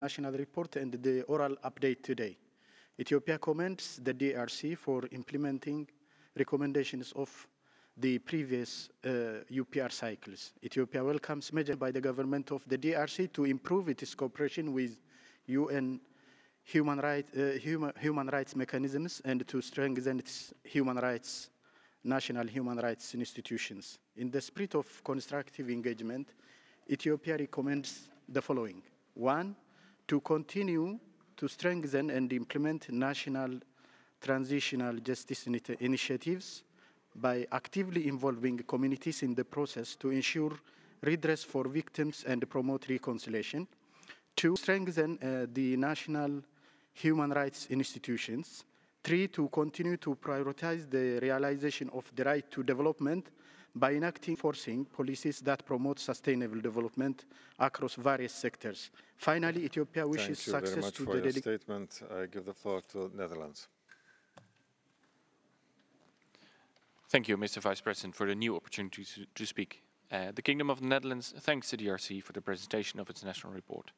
national report and the oral update today. Ethiopia commends the DRC for implementing recommendations of the previous UPR cycles. Ethiopia welcomes measures by the government of the DRC to improve its cooperation with UN human rights mechanisms and to strengthen its national human rights institutions. In the spirit of constructive engagement, Ethiopia recommends the following. One, to continue to strengthen and implement national transitional justice initiatives by actively involving communities in the process to ensure redress for victims and promote reconciliation. Two, strengthen the national human rights institutions. Three, to continue to prioritize the realization of the right to development by enacting and enforcing policies that promote sustainable development across various sectors. Finally, Ethiopia wishes success to the delegation. Thank you very much for your statement. I give the floor to the Netherlands. Thank you, Mr. Vice President, for the new opportunity to speak. The Kingdom of the Netherlands thanks the DRC for the presentation of its national report.